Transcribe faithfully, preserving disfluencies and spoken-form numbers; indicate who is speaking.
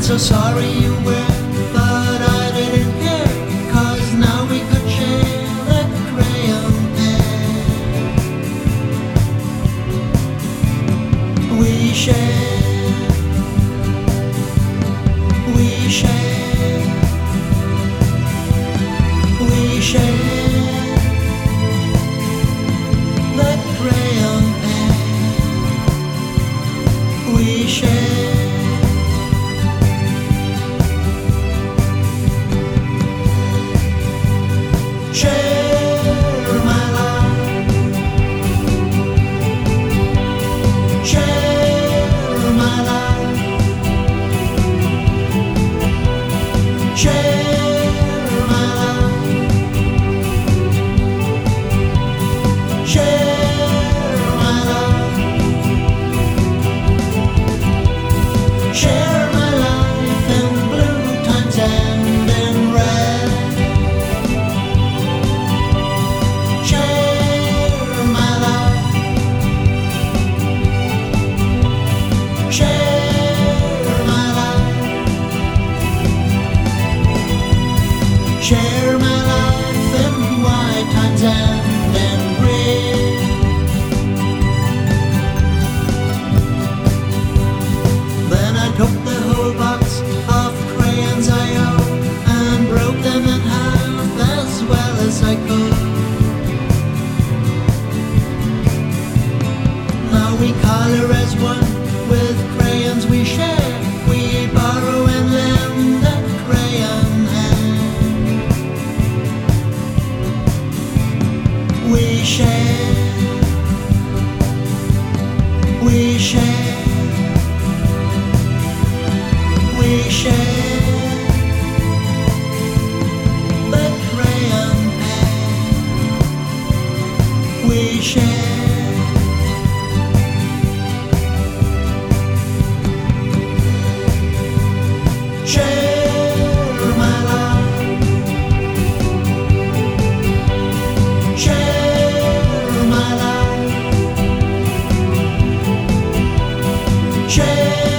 Speaker 1: so sorry you were, but I didn't care, 'cause now we could share that crayon pen. We share, we share, we share that crayon pen. We share. Share my life, share my life, share my life, share my life, share my life in blue times and in red. Share my life in white times and in red. Then I took the whole box of crayons I owe and broke them in half as well as I could. Now we color as one with crayons we share. We borrow and lend a crayon hand. We share, we share, we share the crayon pen. We share. Share my life, share my life, share.